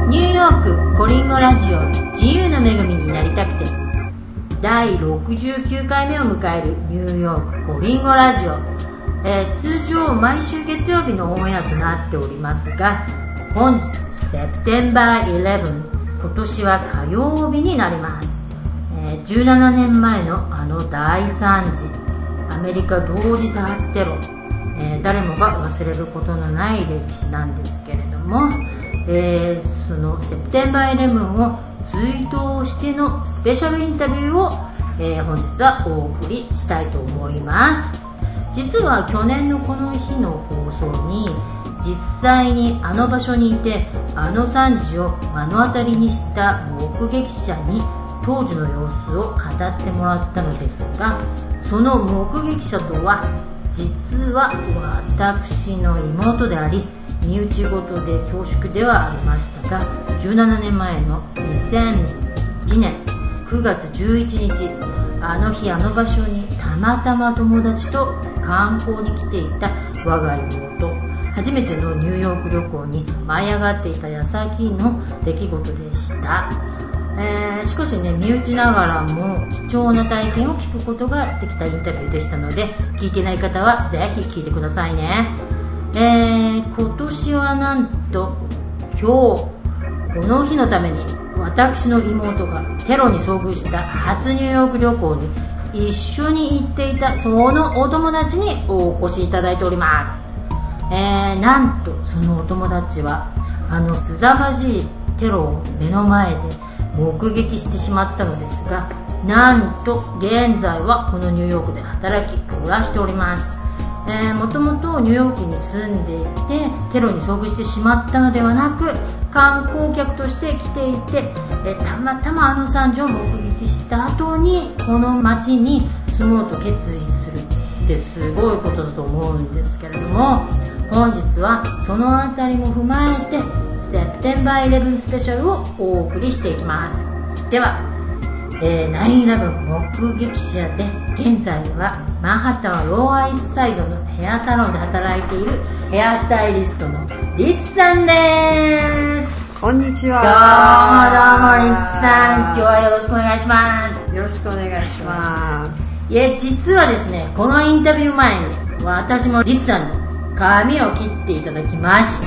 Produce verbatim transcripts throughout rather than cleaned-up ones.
ニューヨークコリンゴラジオ自由の女神になりたくてだいろくじゅうきゅうかいめを迎えるニューヨークコリンゴラジオ、えー、通常毎週月曜日のオンエアとなっておりますが、本日セプテンバーじゅういち、今年は火曜日になります。えー、じゅうななねんまえのあの大惨事、アメリカ同時多発テロ、えー、誰もが忘れることのない歴史なんですけれども、えー、そのセプテンバーじゅういちを追悼してのスペシャルインタビューを、えー、本日はお送りしたいと思います。実は去年のこの日の放送に実際にあの場所にいてあの惨事を目の当たりにした目撃者に当時の様子を語ってもらったのですが、その目撃者とは実は私の妹であり身内事で恐縮ではありましたが、じゅうななねんまえのにせんいちねんくがつじゅういちにち、あの日あの場所にたまたま友達と観光に来ていた我が妹、初めてのニューヨーク旅行に舞い上がっていた矢先の出来事でした。えー、しかしね、身内ながらも貴重な体験を聞くことができたインタビューでしたので、聞いてない方はぜひ聞いてくださいね。えー、今年はなんと今日この日のために私の妹がテロに遭遇した初ニューヨーク旅行に一緒に行っていたそのお友達にお越しいただいております。えー、なんとそのお友達はあのすざまじいテロを目の前で目撃してしまったのですが、なんと現在はこのニューヨークで働き暮らしております。えー、もともとニューヨークに住んでいてテロに遭遇してしまったのではなく、観光客として来ていて、えー、たまたまあの惨事を目撃した後にこの町に住もうと決意するってすごいことだと思うんですけれども、本日はそのあたりも踏まえてセプテンバーじゅういちスペシャルをお送りしていきます。では、えー、ナインイレブン目撃者で現在はマンハッタンローアイスサイドのヘアサロンで働いているヘアスタイリストのリツさんです。 こんにちは。 どうもどうもリツさん、今日はよろしくお願いします。 よろしくお願いします。 いや、実はですね、このインタビュー前に私もリツさんに髪を切っていただきまして、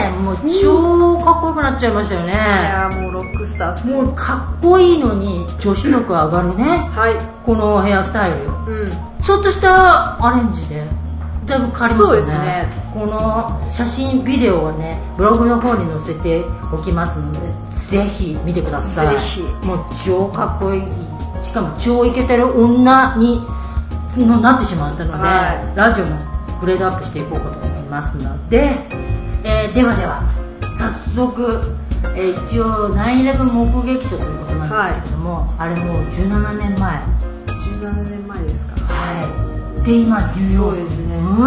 もう超かっこよくなっちゃいましたよね。いやもうロックスターですね。 もうかっこいいのに女子力上がるね、はい、このヘアスタイルよ、うん、ちょっとしたアレンジでだいぶ変わりますよね。そうですね。この写真ビデオはねブログの方に載せておきますのでぜひ見てください。ぜひ。もう超かっこいい、しかも超イケてる女になってしまったので、はい、ラジオもグレードアップしていこうかと思いますので、えー、ではでは早速、えー、一応ナインイレブン目撃者ということなんですけれども、はい、あれもうじゅうななねんまえじゅうななねんまえですか。 はい。で今ニューヨークに、ね、うん、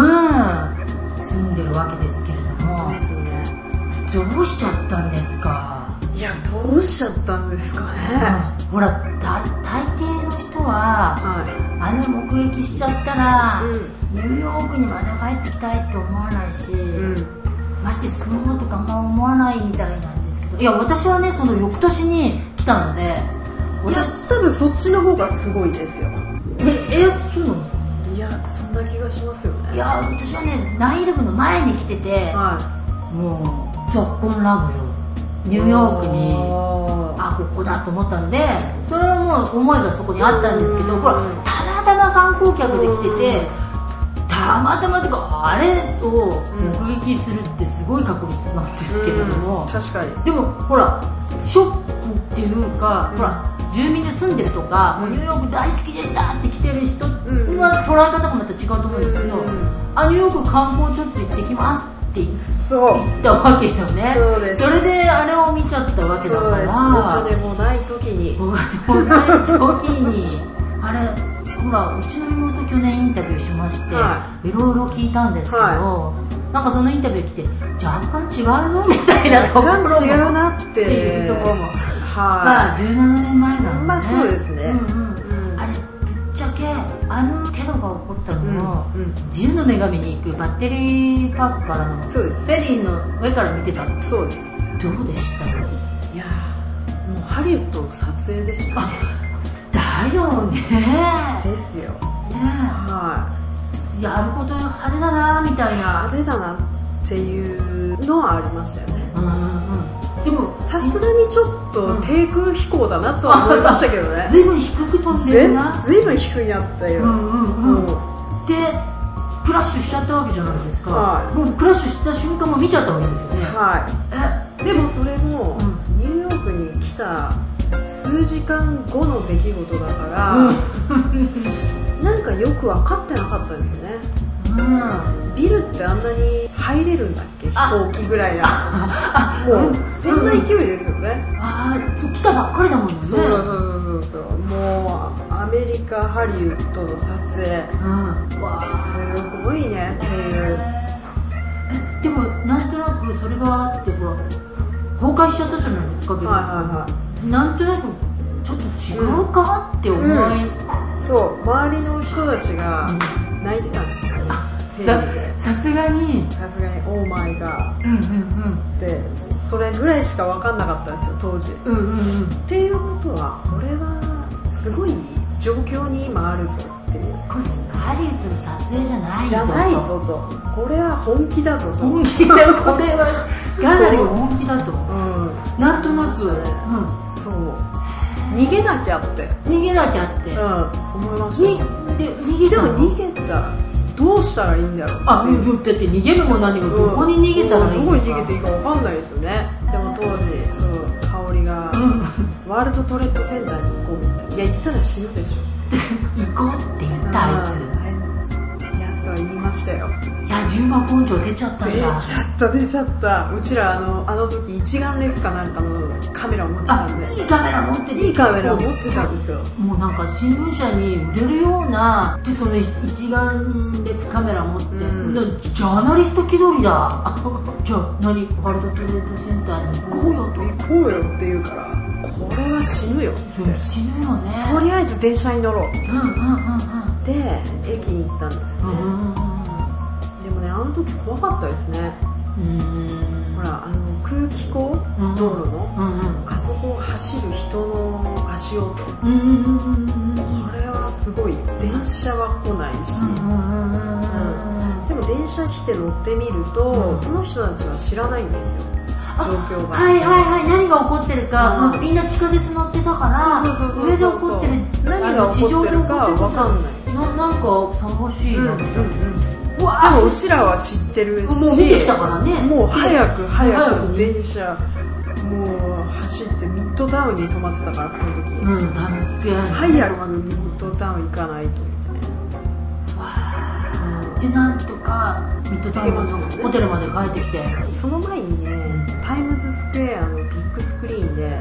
住んでるわけですけれども、ですよね、どうしちゃったんですか。 いやどうしちゃったんですかね、 うん、ほらだ大抵の人は、はい、あの目撃しちゃったら、うん、ニューヨークにまた帰ってきたいって思わないし、うん、まして住もうとかあんま思わないみたいなんですけど、いや私はねその翌年に来たので、いや多分そっちの方がすごいですよ。 ええそうなんですか。 いやそんな気がしますよね。 いや私はねナインイレブンの前に来てて、はい、もうゾッコンラブよ。ニューヨークにあここだと思ったので、それはもう思いがそこにあったんですけど、ほらたまたま観光客で来てて、たまたまとかあれを目撃するってすごい確率なんですけれども、 うん、確かに。 でもほらショックっていうか、うん、ほら住民で住んでるとか、うん、もうニューヨーク大好きでしたって来てる人は捉え方がまた違うと思うんですけど、うん、あニューヨーク観光ちょっと行ってきますって言ったわけよね。 そうです。それであれを見ちゃったわけだから、 お金もない時にお金もない時にあれほらうちの妹去年インタビューしまして、はい、いろいろ聞いたんですけど、はい、なんかそのインタビュー来て若干違うぞみたいなところも若干違うなっていうところも、はい、まあじゅうななねんまえなんで、ね、 まあそうですね、 うんうんうん、あれぶっちゃけあのテロが起こったのも、 うんうん、 自由の女神に行くバッテリーパークからのそうですフェリーの上から見てたんです。 そうです。 どうでした？ いやもうハリウッドの撮影でしたね。 だよねですよね。 はい、 やること派手だなみたいな、 派手だなっていうのはありましたよね。 うんうんうん、でもさすがにちょっと低空飛行だなとは思いましたけどね。 ずいぶん低く飛んでるな。 ずいぶん低いやったよ、 うんうんうん、でクラッシュしちゃったわけじゃないですか、はい、もうクラッシュした瞬間も見ちゃったわけですよね。 はい、えでもそれも、うん、ニューヨークに来た数時間後の出来事だから、うん、なんかよく分かってなかったんですよね、うん、ビルってあんなに入れるんだっけ、飛行機ぐらいなもうそんな勢いですよね、うん、ああそう来たばっかりだもんね。 そうそうそうそう、もうアメリカハリウッドの撮影、うん、わすごいねっていう、 えでもなんとなくそれがあってほら崩壊しちゃったじゃないですかビル、はいはいはい、なんとなくちょっと違うか、うん、って思い、うん、 そう周りの人たちが泣いてたんですよ、 うん、さすがにさすがにオーマイガー、うんうんうん、でそれぐらいしか分かんなかったんですよ当時、うんうんうん、っていうことはこれはすごい状況に今あるぞっていう、 これハリウッドの撮影じゃないぞじゃないぞと、これは本気だぞと、 本気だこれはかなり本気だと、うん、なんとなく、ねうん、そう逃げなきゃって逃げなきゃって、うん、 思いました。で逃げたの？逃げたどうしたらいいんだろうって、あ、だって逃げるも何もどこに逃げたらいいのか、 うん、どこに逃げていいか分かんないですよね。でも当時そう香織が、うん、ワールドトレードセンターに行こうって、いや行ったら死ぬでしょ行こうって言ったあいつ、 やつは言いましたよ。 野獣馬根性出ちゃったんだ。 出ちゃった出ちゃった。うちらあのあの時一眼レフかなんかのカメラを持ってたんで、 いいカメラ持っていいカメラを持ってたんですよ。 もうなんか新聞社に売れるようなで、その一眼レフカメラ持って、うん、ジャーナリスト気取りだじゃあ何ワールドトレードセンターに行こうよと、 行こうよって言うから、これは死ぬよって、 うん、死ぬよね、 とりあえず電車に乗ろう、うんうんうんうん、で駅に行ったんですよね、うんうんうん、でもねあの時怖かったですね。うーん、ほらあの空気口、うん、道路の、うんうん、あそこを走る人の足音、うんうんうんうん、これはすごい。電車は来ないし、うんうんうん、でも電車来て乗ってみると、うん、その人たちは知らないんですよ、状況が。 はいはいはい、何が起こってるか、うん、みんな地下鉄乗ってたから上で起こってる、 何が起こってるか分かんない、 な, なんか騒がしいなみたいな、うんうんうん、 でもうちらは知ってるし、 もう見てきたからね、 もう早く早く電車もう走ってミッドタウンに止まってたから、その時、うん、タイムズスクエアに早くミッドタウン行かないとみたいな、わー、でなんとかミッドタウンのホテルまで帰ってきて、 その前にね、うん、タイムズスクエアのビッグスクリーンで、うん、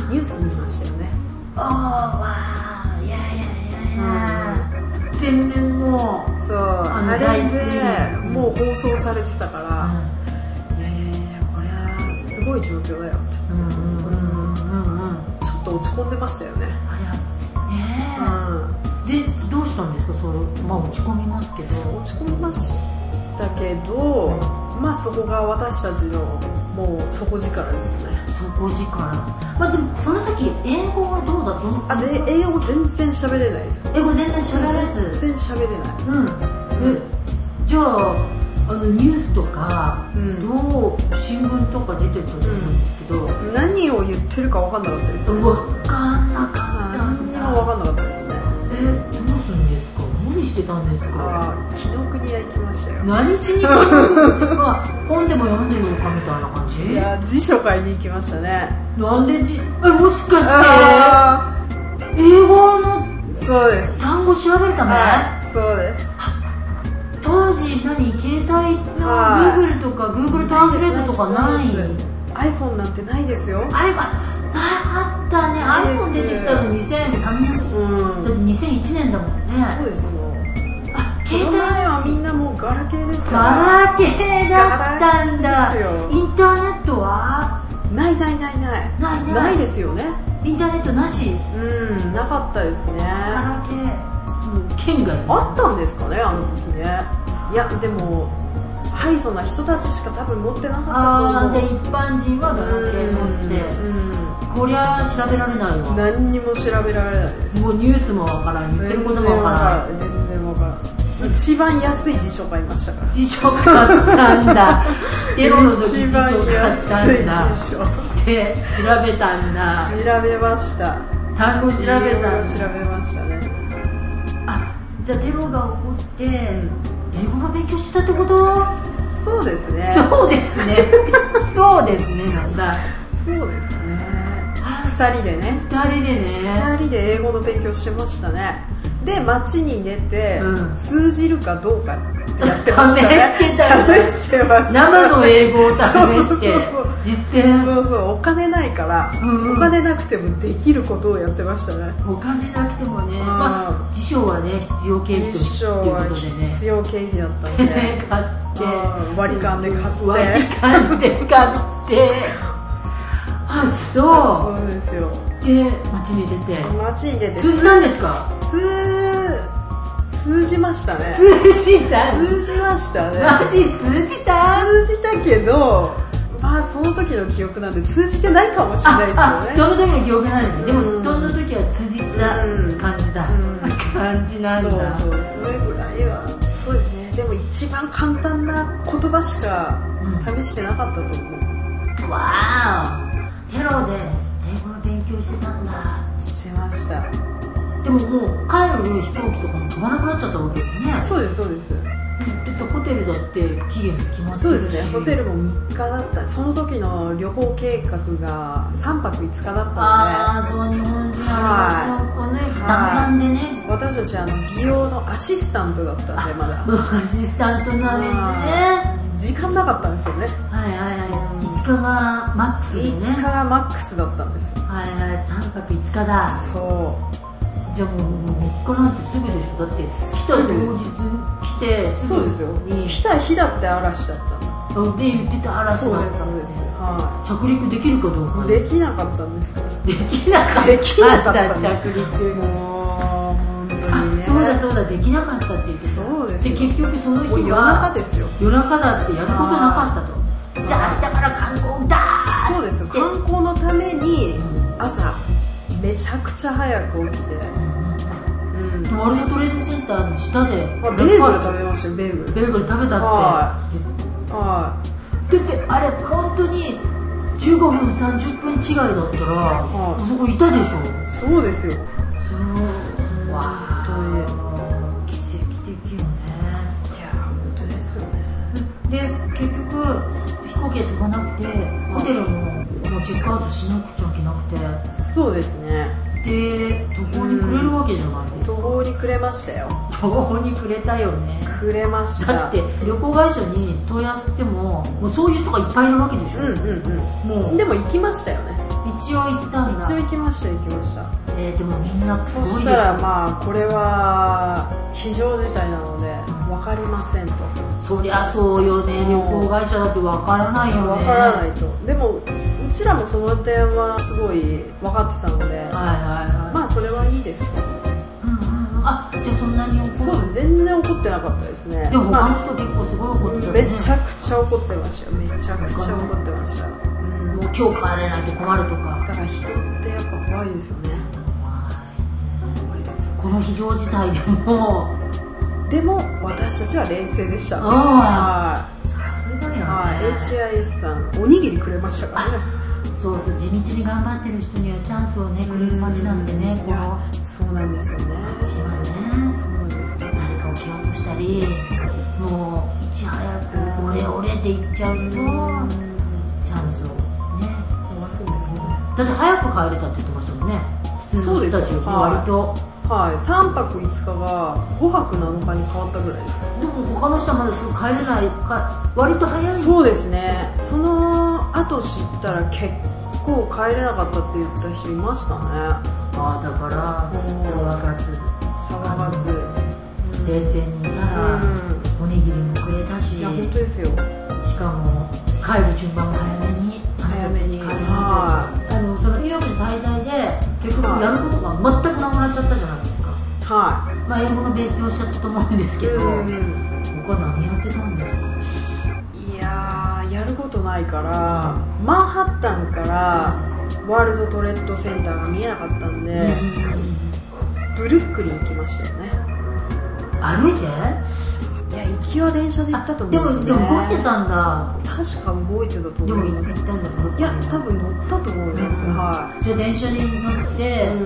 ニュース見ましたよね。 あーわー、いやいやいやいや、うん、全面もうそう、あ, あれでもう放送されてたから、うん、いやいやいやこれはすごい状況だよって、うんうんうんうん、ちょっと落ち込んでましたよね。 あやねえ、うん、でどうしたんですかそれ、まあ、落ち込みますけど。 落ち込みましたけど、うん、まあそこが私たちのもう底力ですよね。 底力、まあ、でもその時英語はどうだどあで英語全然喋れないです。 英語全然喋れず全然喋れない、 うん、えじゃあ、あのニュースとか、うん、どう新聞とか出てくると思うんですけど、 うん、何を言ってるか分かんなかったです。 分かんなかったんだ。 何も分かんなかったですね。 えどうするんですか、何してたんですか。 あ紀ノ国屋行きましたよ。 何しに行くんですか本でも読んでるのかみたいな感じ。 いや辞書買いに行きましたね。 なんでじえもしかして英語のそうです単語調べるため、 そうです。 当時何携帯の Google とか Google トランスレートとかない。 iPhone なんてないですよ。 iPhone なかったね。 iPhone 出てきたのにせん、うん、だってにせんいちねんだもんね。 そうですよ。あ携帯その前はみんなもうガラケーですから。 ガラケーだったんだ。インターネットはないないないないないないですよね。 インターネットなし。 うん、なかったですね。 ガラケーもう県外あったんですかね、あの時ね。いやでもハイソな人たちしか多分持ってなかったと思う。 ああ、で一般人はガラケー持って、うん、こりゃ調べられないわ。 何にも調べられないです。 もうニュースもわからん、言ってることもわからん、 全然わからん。一番安い辞書買いましたから。 辞書買ったんだ。エロの時辞書買ったんだ。 一番安い辞書で調べたんだ。 調べました。 単語調べたんだ。 調べましたね。 あ、じゃあテロが起こって英語の勉強してたってこと？ そうですね。 そうですね。そうですねなんだ。 そうですね。二人でね。 二人でね。 二人で英語の勉強してましたね。で街に出て、うん、通じるかどうかってやってましたね。 試してたよね。 試してました。 生の英語を試して。 そうそうそうそう、 実践。 そうそう、お金ないから、うんうん、お金なくてもできることをやってましたね。 お金なくてもね、まあ、辞書はね必要経費としていうことでね、 必要経費だったんで買って割り勘で買って割り勘で買ってあ、そうそうですよ。 で街に出て街に出て通じたんですか？ 通通じましたね。 通じた通じましたね。 マジ通じた通じたけど、まあその時の記憶なんで通じてないかもしれないですよね。 その時の記憶なんで、でもその時は通じた感じだ、うん、感じなんだ。 そうそう、それぐらいはそうですね。でも一番簡単な言葉しか試してなかったと思う、 うん、わー、テロで英語の勉強してたんだ。 してました。 でももう帰る飛行機とかも飛ばなくなっちゃったわけよね。 そうですそうです。 だってホテルだって期限決まってるし。 そうですね、ホテルもみっかだった。その時の旅行計画がさんぱくいつかだったので、 ああ、そう、日本人はそうね、弾丸でね。 私たちあの美容のアシスタントだったんで、まだアシスタントなんですね。 時間なかったんですよね。 はいはいはい、いつかがマックスでね。 いつかがマックスだったんですよ。 はいはい、さんぱくいつかだ。 そう。 じゃあもうみっかなんてすぐでしょ。だって来た当日来てすぐに。 そうですよ。来た日だって嵐だったので言ってた嵐だったんで、はい、着陸できるかどうかできなかったんですから。 できなかったできなかった着陸もう本当にね。 そうだそうだ、できなかったって言ってた。 そうですよ。 で結局その日は夜中ですよ。 夜中だってやることなかったと。じゃあ明日から観光だー。 そうですよ。観光のために朝めちゃくちゃ早く起きて、うん、 ワールドトレードセンターの下でベーグル食べましたよ。ベーグルベーグル食べたって。 はいはい。 だってあれ本当にじゅうごふんさんじゅっぷん違いだったら、はい、そこいたでしょ。 そうですよ。 そうわー、 本当に奇跡的よね。 いや本当ですよね。 で結局飛行機で飛ばなくて、ホテルももうチェックアウトしなくちゃいけなくて。 そうですね。 で途方に暮れるわけじゃないですか。 途方に暮れましたよ。 途方に暮れたよね。 暮れました。 だって旅行会社に問い合わせてももうそういう人がいっぱいいるわけでしょ。 うんうんうん。もうでも行きましたよね。 一応行ったんだ。 一応行きました行きました。 えー、でもみんなすごいです。 そしたらまあこれは非常事態なので分かりませんと。 そりゃそうよね。旅行会社だって分からないよね。 分からないと。でもうちらもその点はすごい分かってたので、はいはいはい、まあそれはいいですと。 うんうん、あ、じゃあそんなに怒ってそう、全然怒ってなかったですね。 でも他の人結構すごい怒ってたね。 めちゃくちゃ怒ってましたよ。めちゃくちゃ怒ってました、うん、 もう今日帰れないと困るとか。 だから人ってやっぱ怖いですよね。 怖いですよ。この非常事態でもでも私たちは冷静でした。 ああ、さすがよね。 はい、エイチアイエス さんおにぎりくれましたからね。 そうそう、地道に頑張ってる人にはチャンスをね、くれる街なんでね、このそうなんですよね。 街はね、 そうなんですよ。 誰かを蹴落としたり、もういち早くオレオレって言っちゃうとチャンスをね逃すんですよね。 だって早く帰れたって言ってましたもんね。普通の人たちより割と。 はい、さんぱくいつかがごはくなのかに変わったぐらいです。 でも他の人はまだすぐ帰れないか、割と早い。 そうですね。その後知ったら結構帰れなかったって言った人いましたね。 ああ、だから騒がず騒がず冷静にいたら、うん、おにぎりもくれたし。 いや本当ですよ。 しかも帰る順番も早めに早めに帰りますよ。あのそのニューヨークの滞在ではい、 まあ、英語の勉強しちゃったと思うんですけど、うん、他何やってたんですか？ いやーやることないから、うん、マンハッタンからワールドトレードセンターが見えなかったんで、うん、ブルックリン行きましたよね。 歩いて？ いや行きは電車で行ったと思うんですよね。 でも、でも動いてたんだ。 確か動いてたと思う。 でも行ったんだ。 いや多分乗ったと思います、うん、はい。 じゃあ電車に乗って、うん、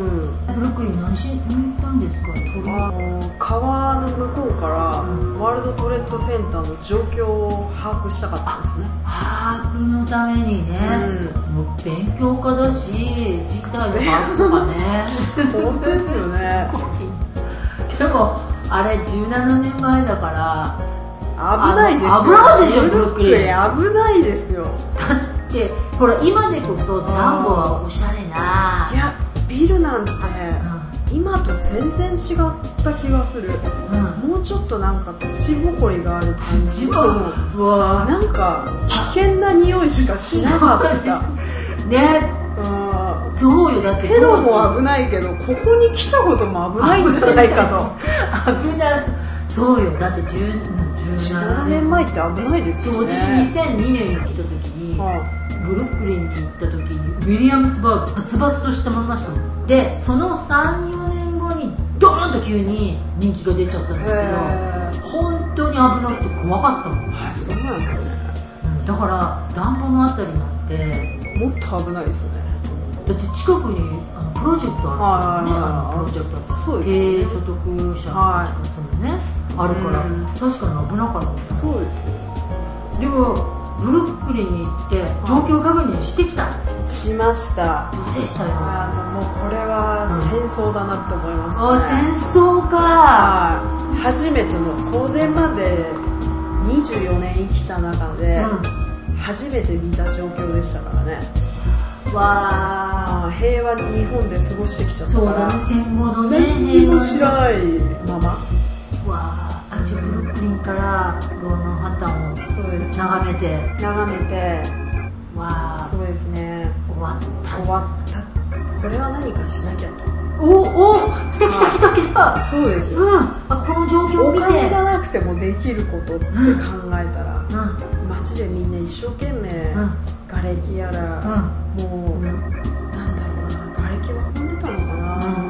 ブルックリン何しに行ったんですか？ あの川の向こうから、うん、ワールドトレードセンターの状況を把握したかったんですね。 把握のためにね、うん、もう勉強家だし事態の把握とかね本当ですよねでもあれじゅうななねんまえだから危ないですよ。 危ないでしょ。ブルックリン危ないですよ。 だってほら今でこそダンボはおしゃれな。 いやビルなんて、うん、今と全然違った気がする、うん、もうちょっとなんか土ぼこりがある感じとなんか危険な匂いしかしなかったね。そうよ。だってテロも危ないけどここに来たことも危ないんじゃないかと危ない。そうよ。だってじゅうななねんまえって危ないですよね。 私にせんにねんに来た時に、はあ、ブルックリンに行った時にウィリアムスバーグバツバツとしてまいましたもん。でその さん,よ 年後にドーンと急に人気が出ちゃったんですけど本当に危なくて怖かったもん。 はい、そうなんですね、 うん、だから暖房のあたりなんてもっと危ないですよね。 だって近くにあのプロジェクトあるんですよね。あのプロジェクトそうですね。 低所得者の人たちがするね、あるから、うん、確かに危なかった。 そうですよ。 でもブルックリンに行って状況確認してきた。 しました。 どうでしたよ。 あのもうこれは戦争だなって思いました、ね。 うん、あ、戦争か。 初めてのこれまでにじゅうよねん生きた中で、うん、初めて見た状況でしたからね。 わー、 平和に日本で過ごしてきちゃったから。 そうだね、戦後のね、 何も知らないまま。 わー、あ、じゃあブルックリンからローマンハッタンを眺めて眺めて、 わー、 そうですね、 終わった終わった。これは何かしなきゃと。 おお、来た来た来た来た。 そうですよ、 うん、あ、この状況を見てお金がなくてもできることって考えたら、うん、街でみんな一生懸命、うん、瓦礫やら、うん、もう、うん、なんだろうな、瓦礫は運んでたのかな、うん、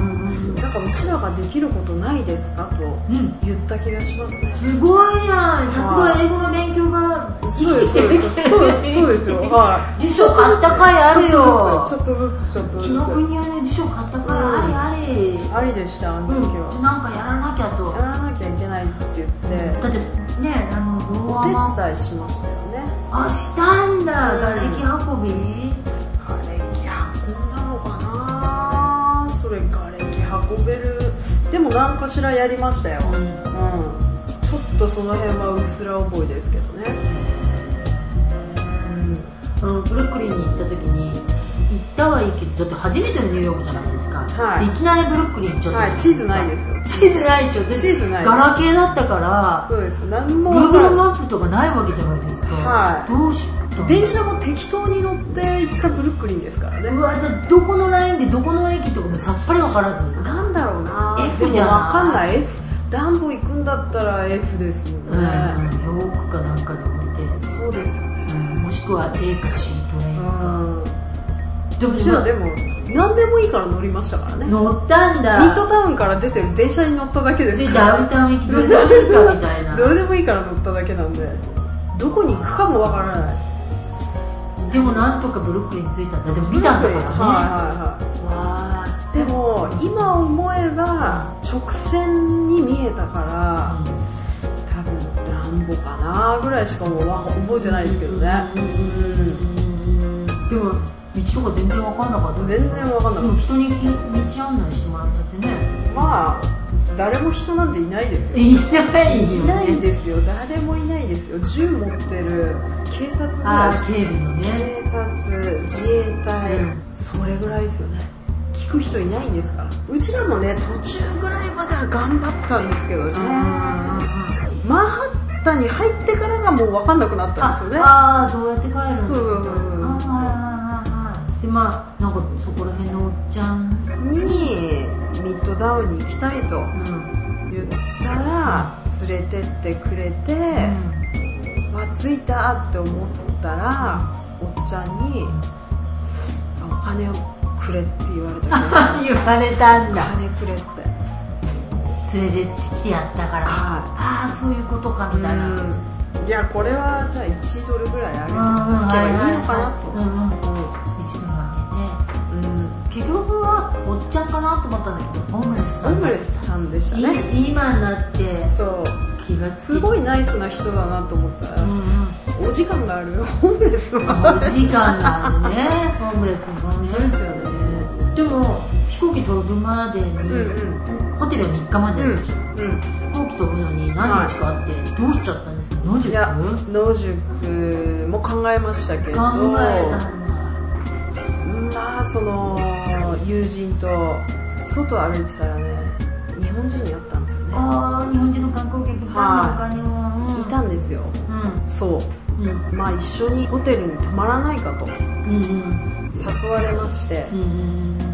なんかうちらができることないですかと言った気がしますね、うん、 すごいやん。さすが英語の勉強が生きてきてる。 そうですよ、はい、 辞書買ったかいあるよ。 ちょっとずつちょっとずつ。紀ノ国屋で辞書買ったかいありありありでした。あの時は、 うん、なんかやらなきゃとやらなきゃいけないって言って、 だってね、あのお手伝いしましたよね。 あ、したんだ。瓦礫運び、 瓦礫運んだのかな。それ瓦礫運べる。でも何かしらやりましたよ、うんうん、ちょっとその辺はうっすら覚えですけどね、 うん、あのブルックリンに行った時に行ったはいいけど、だって初めてのニューヨークじゃないですか、はい、いきなりブルックリンちょっと、 はい、地図ないですよ。 地図ないでしょ。で、 地図ない。 ガラケーだったから、 そうです。何も Google マップとかないわけじゃないですか、 はい、 どうし電車も適当に乗って行ったブルックリンですからね。 うわ、じゃあどこのラインでどこの駅とかもさっぱり分からず、 なんだろうな、 F じゃん。 分かんない。 F ダンボ行くんだったら F ですもんね、 うん、ヨークかなんかで降りて。 そうですよね、 うん、もしくは A か C トレインか、 うん、でもうちらでも何でもいいから乗りましたからね。 乗ったんだ。 ミッドタウンから出てる電車に乗っただけですから。 でダウンタウン行きどれでもいいかみたいなどれでもいいから乗っただけなんで、どこに行くかもわからない。 でもなんとかブルックリンに着いたんだ。でも見たんだからね。はいはいはい。わー、でも今思えば直線に見えたから、うん、多分ダンボかなぐらいしかもう覚えてないですけどね。うんうん、 でも道とか全然分かんなかった。 全然分かんなかった。でも人に道案内してもらったってね。 まあ誰も人なんていないですよ。 いないよね。 いないんですよ。誰もいないですよ。銃持ってる警察ぐらい。 警備のね。 警察、自衛隊、うん、それぐらいですよね。聞く人いないんですから。うちらもね、途中ぐらいまでは頑張ったんですけどね。マンハッタンに入ってからがもう分かんなくなったんですよね。 ああ、どうやって帰るの？ そうそうそうそう。 で、まあなんかそこら辺のおっちゃんにミッドタウンに行きたいと言ったら連れてってくれて、うん、わ着いたって思ったら、うん、おっちゃんにお金をくれって言われて言われたんだ。 お金くれって連れてってきてやったから、ああそういうことかみたいな、うん、 いやこれはじゃあいちドルぐらいあげておけばいいのかなと、 いちドルあげて、うん、結局はおっちゃんかなと思ったんだけどホームレスさんホームレスさんでしたね。 今になってそう気がつすごいナイスな人だなと思ったら、うんうん、お時間があるホームレスのお時間があるねホームレスの本当ですよね。でも飛行機飛ぶまでに、うんうん、ホテルはみっかまででしょ、うんうん、飛行機飛ぶのに何日かあって、はい、どうしちゃったんですか。野宿？いや野宿も考えましたけど、考えたんだ。まあその友人と外歩いてたらね日本人に会ったんですよね。 ああ日本人の観光客が他にも、 うん、いたんですよ、うん、そう、うん、まあ一緒にホテルに泊まらないかと、うんうん誘われまして、うん、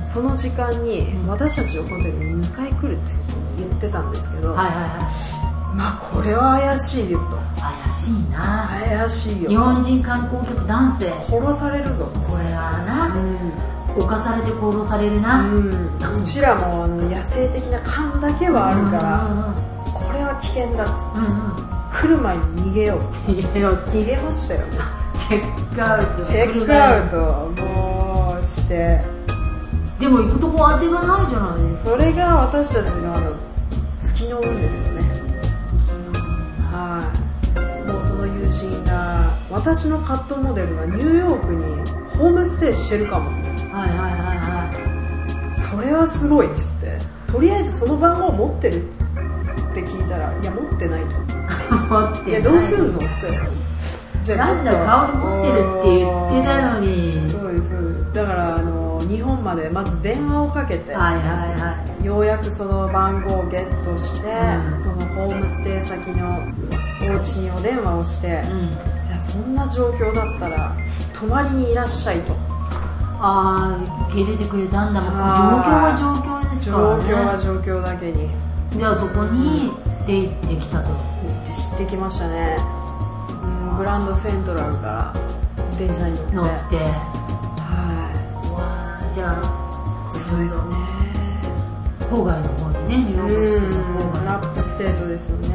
その時間に私たちのホテルににかい来るって言ってたんですけど、はいはいはい、まあこれは怪しいよと。 怪しいな。 怪しいよ。 日本人観光客男性殺されるぞこれはな、うん、犯されて殺されるな、 うん、うちらもあの野生的な勘だけはあるから、うんうんうん、これは危険だっつって、うんうん、来る前に逃げよう逃げよう逃げましたよね。 チェックアウトチェックアウトもうしてでも行くとこ当てがないじゃないですか。 それが私たちのあの月の運ですよね。はいもうその友人が私のカットモデルがニューヨークにホームステイしてるかも。はいはいはいはいそれはすごいって言ってとりあえずその番号持ってるって聞いたらいや持ってないと持ってないいやどうすんのってじゃあなんだ香り持ってるって言ってたのに。 そうですそうですだからあの日本までまず電話をかけて、はいはいはい、ようやくその番号をゲットして、うん、そのホームステイ先のお家にお電話をして、うん、じゃあそんな状況だったら泊まりにいらっしゃいと。 ああ受け入れてくれたんだもん。状況は状況ですからね。 状況は状況だけにじゃあそこにステイできたと、 うん、知ってきましたね。グランドセントラルから電車に乗って乗ってはいわじゃあそうですね郊外の方にねニューヨークラップステートですよね。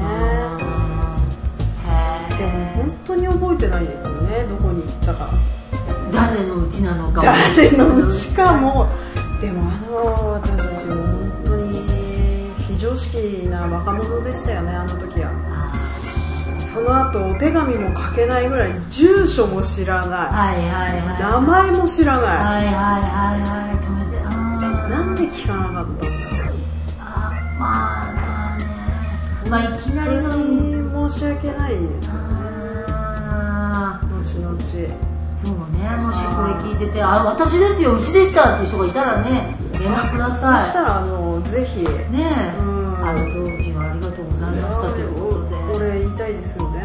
でも本当に覚えてないですよねどこに行ったか誰のうちなのか誰のうちかもでもあの私たちも本当に非常識な若者でしたよねあの時は。その後お手紙も書けないぐらい住所も知らない、はいはいはい、名前も知らない、はいはいはいはい、止めてあなんで聞かなかったんだろう。あまあまあね、まあ、いきなりの本当に申し訳ないですよね。後々 そうね、もしこれ聞いててあ私ですようちでしたって人がいたらね連絡ください。 そしたらあのぜひねえ、うん、あの当時はありがとうございましたということでこれ言いたいですよね。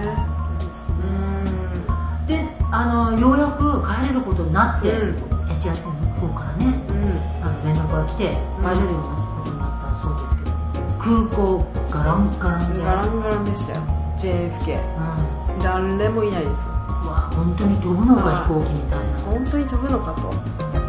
うんであのようやく帰れることになって、うん、越安の方からね、うん、あの連絡が来て帰れるようなことになったそうですけど、空港ガランガランでガランガランでしたよ ジェイエフケー、うん、誰もいないですよ。 わ本当に飛ぶのか飛行機みたいな本当に飛ぶのかと、うんうん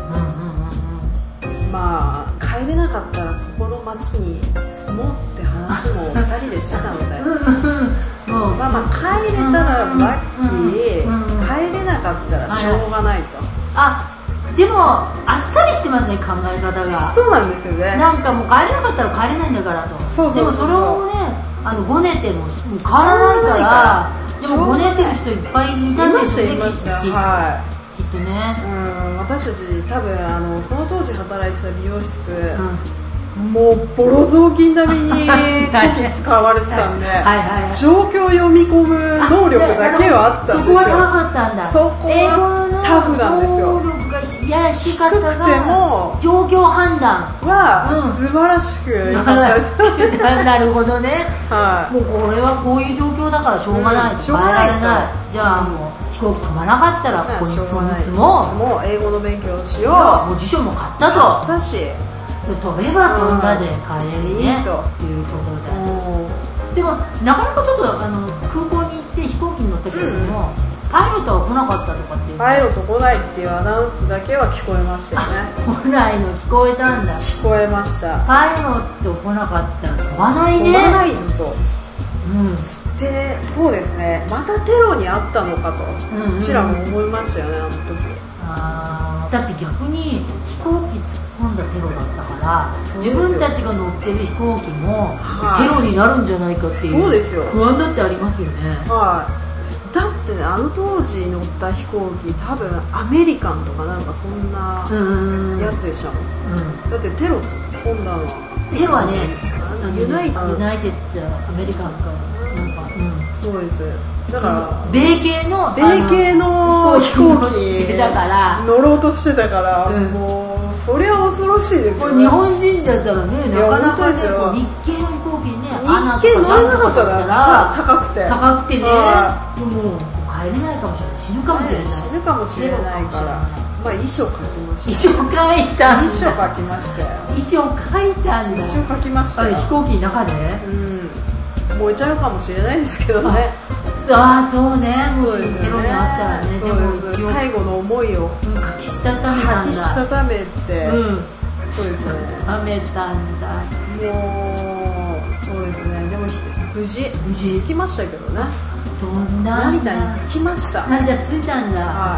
うんうん、まあ帰れなかったらここの町に住もうって話もふたりでしてたのでうん、まあまあ帰れたらラッキー、うんうんうん、帰れなかったらしょうがないと。 あでもあっさりしてますね考え方が。 そうなんですよね。 なんかもう帰れなかったら帰れないんだからと。そうそうそうそう。でもそれをねあのごねても変わらないからでもごねてる人いっぱいいたんですよね。 いましたいました、はい、 きっとね、 うん、私たち多分あのその当時働いてた美容室、うん、もうボロ雑巾並みにこき使われてたんではいはい、はい、状況を読み込む能力だけはあったんですよ。 そこは高かったんだ。 そこはタフなんですよ。 いや低かったが状況判断は素晴らしく良かったです、うん、 なるほどね、はい、もうこれはこういう状況だからしょうがない、うん、しょうがないとじゃあもう飛行機飛ばなかったらここに住む住もうもう英語の勉強をしようもう辞書も買ったと買ったし飛べば飛んだで帰れるね、 いいということで、でもなかなかちょっとあの空港に行って飛行機に乗ったけれども、うん、パイロットは来なかったとかっていう、 パイロット来ないっていうアナウンスだけは聞こえましたよね。 来ないの聞こえたんだ。 聞こえました。 パイロット来なかったら飛ばないね。 飛ばないと、 うん、 でそうですね、またテロにあったのかと、うんうんうん、うちらも思いましたよね、あの時。 あだって逆に飛行機突っ込んだテロだったから、自分たちが乗ってる飛行機もテロになるんじゃないかっていう不安だってありますよね。 はい、だってね、あの当時乗った飛行機多分アメリカンとかなんかそんなやつでしょ、うん、だってテロ突っ込んだのはテロはね、 ユナイテッドユナイテッドアメリカンかなんか、うん、 そうです。だから米系の米系の飛行機だから乗ろうとしてたから、うん、もうそれは恐ろしいですよね。 日本人だったらね、なかなかね、日系の飛行機にね、アナとかジャンとかだったら高くて高くてね、もう帰れないかもしれない、死ぬかもしれない、 死ぬかもしれないから、まあ遺書書きました。 遺書書いたんだ。 遺書書きましたよ。 遺書書いたんだ。 遺書書きましたよ。 飛行機の中で、 うん、燃えちゃうかもしれないですけどね。 ああそうね、もしテロにあったらね、 でも一応最後の思いを書きしたためたんだ。 書きしたためて、うん、そうですね。 ためたんだ。 もうそうですね。でも無事無事着きましたけどね。 どんな成田に着きました。 成田着いたんだ。はい。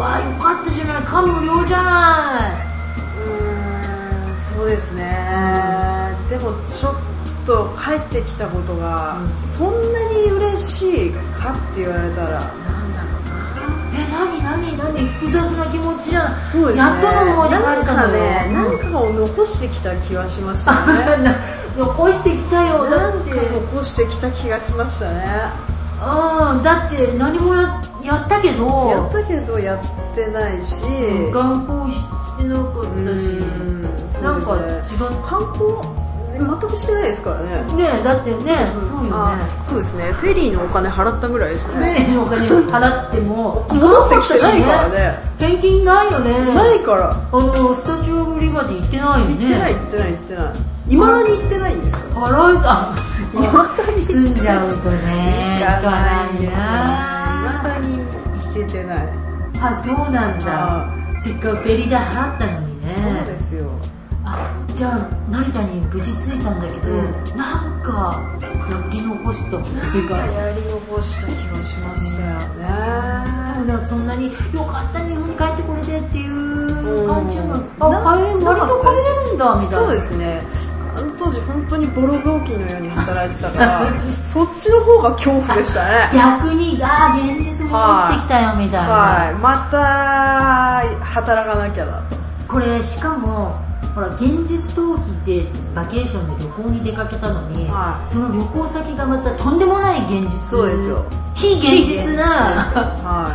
わあよかったじゃない、感無量じゃない。 うーん、そうですね。でもちょっと帰ってきたことが、うん、そんなに嬉しいかって言われたらなんだろうな。 え、何何何複雑な気持ちじゃん。 そうですね。 やっとの思い出があるかのよ。 なんかね、なんかを残してきた気がしましたね。 残してきたよ。だって残してきた気がしましたね。 ああ、だって何も や, やったけどやったけどやってないし、 観光してなかったし、なんか違う観光全くしてないですからね。 ねえ、だってね、そうよね。 そうですね。フェリーのお金払ったぐらいですね。 フェリーのお金払っても戻ってきてないからね。 返金ないよね。 ないから。 あのスタチューオブリバティ行ってないよね。 行ってない行ってない行ってない。未だに行ってないんですよ。 払えた。 未だに住んじゃうとね。 行かないな。未だに行けてない。 あ、そうなんだ。せっかくフェリー代払ったのにね。 そうですよ。 あ、じゃあ成田に無事着いたんだけど、うん、なんかやり残したっていうか、 やり残した気がしましたよね。 でもそんなによかった日本に帰ってこれてっていう感じの、あ、割と帰れるんだみたいな。 そうですね。あの当時本当にボロ雑巾のように働いてたからそっちの方が恐怖でしたね。 逆にあー現実戻ってきたよみたいな、 はいはい、また働かなきゃだと。 これしかもほら現実逃避でバケーションで旅行に出かけたのに、はい、その旅行先がまたとんでもない現実、 そうですよ、 非現実な、はい、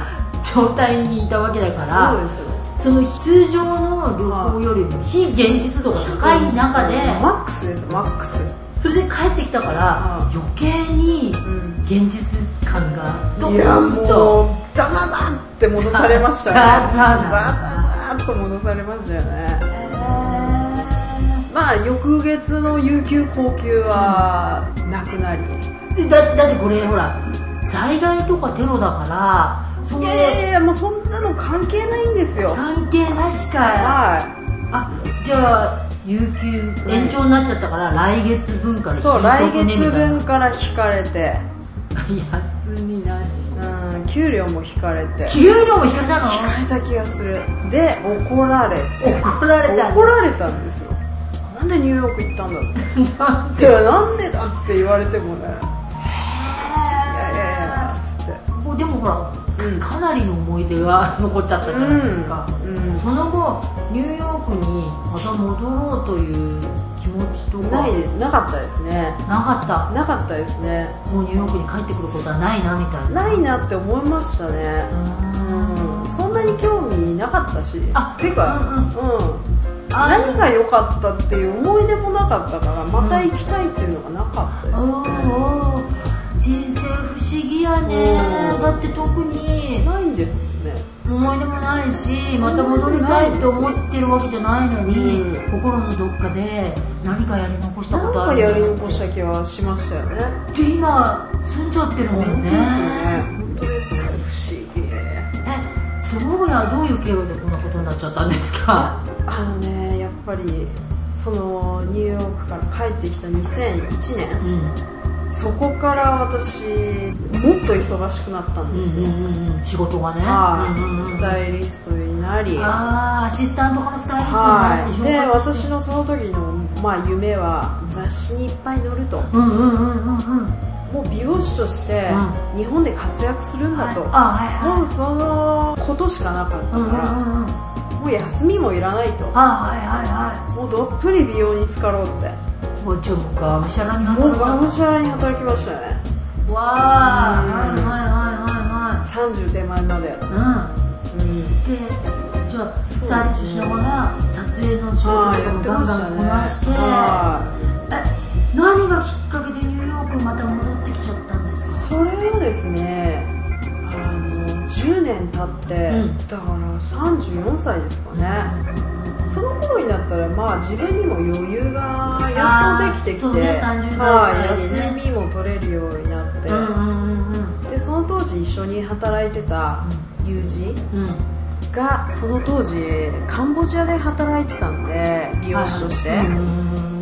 状態にいたわけだから、そうですよ、その通常の旅行よりも非現実度が高い中でマックスです、マックス。 それで帰ってきたから余計に現実感がドーンと、いやもうザザザって戻されましたね。ザザザザっと戻されましたよね。まあ翌月の有給高給はなくなり、 うん、だ, だってこれほら災害とかテロだからいやいやいやもうそんなの関係ないんですよ。 関係なしかい。はい。あ、じゃあ有給延長になっちゃったから、うん、来月分から引そう来月分から引かれて休みなし、 うん、給料も引かれて給料も引かれたの？ 引かれた気がする。で怒られて怒られた怒られたんですよ。なんでニューヨーク行ったんだってなんでだって言われてもね、いやいやいやつって。 でもほらかなりの思い出が残っちゃったじゃないですか、うんうん、その後ニューヨークにまた戻ろうという気持ちとかないなかったですね。 なかったなかったですね。 もうニューヨークに帰ってくることはないなみたいな。 ないなって思いましたね。うん、そんなに興味なかったし、あっていうか、うん、うん、何が良かったっていう思い出もなかったからまた行きたいっていうのがなかったですね、うん、 人生不思議やね。だって特にないんですもんね。 う思い出もないし、また戻りたいと思ってるわけじゃないのに、うん、心のどっかで何かやり残したことある。 なんかやり残した気はしましたよね。 で今住んじゃってるもんね。 本当ですね、本当ですね、不思議。 え、どうやどういう経緯でこんなことになっちゃったんですか？ あのね、やっぱりそのニューヨークから帰ってきたにせんいちねん、うん、そこから私もっと忙しくなったんですよ、うんうんうん、 仕事がね、 はい、うんうんうん、スタイリストになり、 あ、アシスタントからスタイリストになって、 はい、で私のその時の、まあ、夢は雑誌にいっぱい載ると、 うんうんうんうんうん、 もう美容師として日本で活躍するんだと、 うん、あ、はいはい、 もうそのことしかなかったから、うんうんうん、もう休みもいらないと、 あ、はいはいはい、 もうどっぷり美容に浸かろうって、 もうちょっとがむしゃらに働きもうがむしゃらに働きましたね。 わあ、はいはいはいはいはい、 さんじゅう手前まで、うんうん、で、じゃあスタイリストしながら撮影の仕事とかもガンガンこなして、え、何がきっかけでニューヨークまた戻ってきちゃったんですか？ それはですね、あのじゅうねん経って、うん、だからさんじゅうよんさいですかね、うん、その頃になったら、まあ、自分にも余裕がやっとできてきて、ね、はい、休みも取れるようになって、うんうんうん、でその当時一緒に働いてた友人が、その当時カンボジアで働いてたんで、美容師として、はい、うんうん、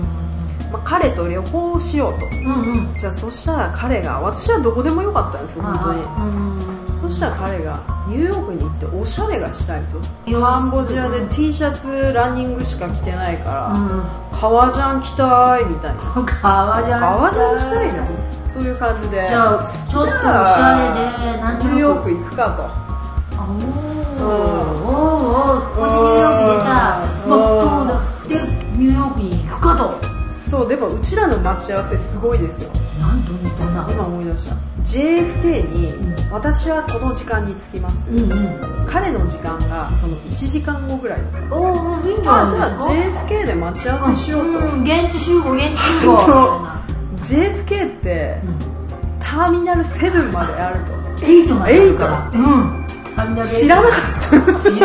まあ、彼と旅行をしようと、うんうん、じゃあそしたら彼が、私はどこでもよかったんですよ本当に、うんうん、そしたら彼がニューヨークに行っておしゃれがしたいと、カンボジアで T シャツランニングしか着てないから、うん、革ジャン着たいみたいな、 革ジャン革ジャン着たいの、そういう感じで、 じゃあちょっとおしゃれでなんニューヨーク行くかと、 あ、おー、おーおー、ここでニューヨーク出た、まあ、そうだ、でニューヨークに行くかと。 そう、でもうちらの待ち合わせすごいですよ。 なんとどんな、 今思い出した、 ジェイエフケー に、うん、私はこの時間に着きます、うんうん、彼の時間がそのいちじかんごぐらいだったんです。 おー、いいんじゃないですか。 あ、じゃあ ジェイエフケー で待ち合わせしようと、うんうん、現地集合、現地集合みたいなジェイエフケー って、うん、ターミナルセブンまであると、 エイトまであるから、 うん、ターミナル知らなかった知らなかったん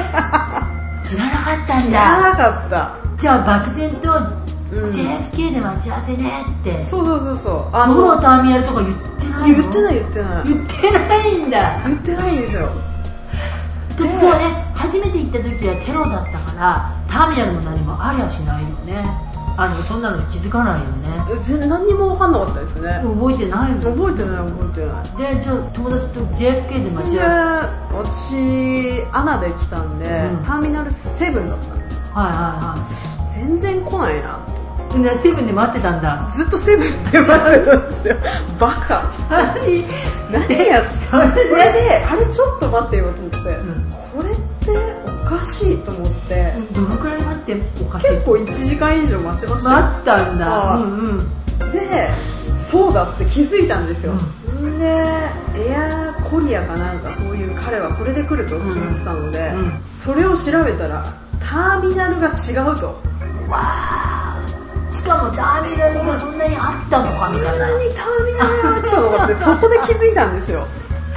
だ。 知らなかった。 じゃあ漠然とうん、ジェイエフケー で待ち合わせねって、 そうそうそうそう、 あのどのターミナルとか言ってないの？ 言ってない言ってない言ってないんだ。 言ってないんですよ。だってそうね、初めて行った時はテロだったからターミナルも何もありゃしないよね。あのそんなの気づかないよね。 全然何にも分かんなかったですね。 覚えてないの？ 覚えてない覚えてない。 で、じゃあ友達と ジェイエフケー で待ち合わせ、私アナで来たんで、うん、ターミナルセブンだったんですよ。 はいはいはい。 全然来ないなって。 セブンで待ってたんだ。 ずっとセブンで待ってたんですよ。バカ。 何何やってそれで、あれちょっと待ってよと思って、うん、これっておかしいと思って、 どのくらい待っておかしい？ 結構いちじかん以上待ちました。 待ったんだ、うんうん、 で、そうだって気づいたんですよ、うん、でエアコリアかなんかそういう彼はそれで来ると聞いてたので、うんうん、それを調べたらターミナルが違うと。 わー、しかもターミナルがそんなにあったのかみたいな。 そんなにターミナルがあったのかってそこで気づいたんですよ。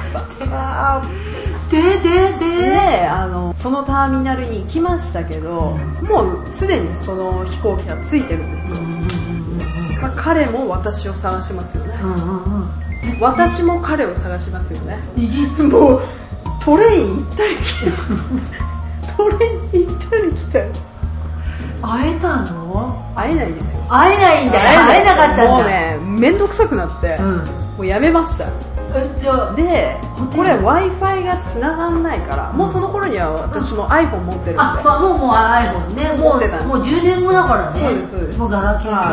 でででで、あのそのターミナルに行きましたけど、うん、もうすでにその飛行機は着いてるんですよ、うんうんうんうん、まあ、彼も私を探しますよね、うんうんうん、私も彼を探しますよね。もうトレイン行ったり来たトレイン行ったり来たり。 会えたの？ 会えないですよ。 会えないんだ。会えなかったんだ。 もうね、めんどくさくなって、うん、もうやめました。 じゃあで、これ Wi-Fi が繋がんないから、うん、もうその頃には私も iPhone 持ってるんで。 あ、まあ、もうもう iPhone ね、もうもうじゅうねんごだからね。 そうですそうです。 もうガラケーから。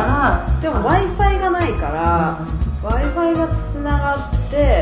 でも Wi-Fi がないから、うん、Wi-Fi が繋がって、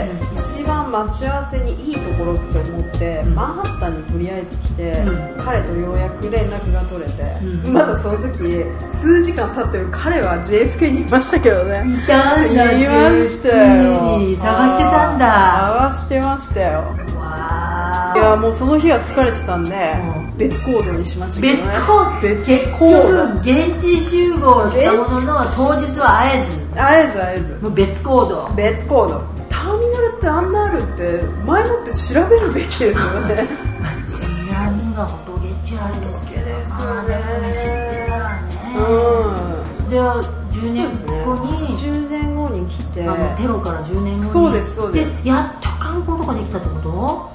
うん、一番待ち合わせにいいところって思って、うん、マンハッタンにとりあえず来て、うん、彼とようやく連絡が取れて、うん、まだその時数時間経ってる彼は ジェイエフケー にいましたけどね。 いたんだ。 いましたよ。 探してたんだ。 探してましたよ。わー。いやもうその日は疲れてたんで、うん、別行動にしましたけどね。 別行動。結局現地集合したものの当日は会えず。 会えず会えず。 もう別行動。 別行動。ターミナルってあんなあるって前もって調べるべきですよね。 が仏っちゃあれですけど、 ですよね。 あーでも知ってたらね、 うん、 でじゅうねんごにじゅうねんごに来て、 あのテロからじゅうねんごにそうですそうですでやっと観光とかできたってこと？